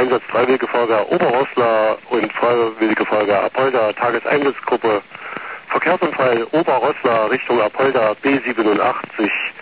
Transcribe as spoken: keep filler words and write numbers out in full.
Einsatz Freiwillige Feuerwehr Oberrosslar und Freiwillige Feuerwehr Apolda, Tageseinsatzgruppe Verkehrsunfall Oberrosslar Richtung Apolda B siebenundachtzig.